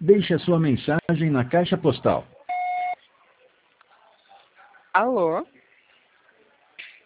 Deixe a sua mensagem na caixa postal. Alô?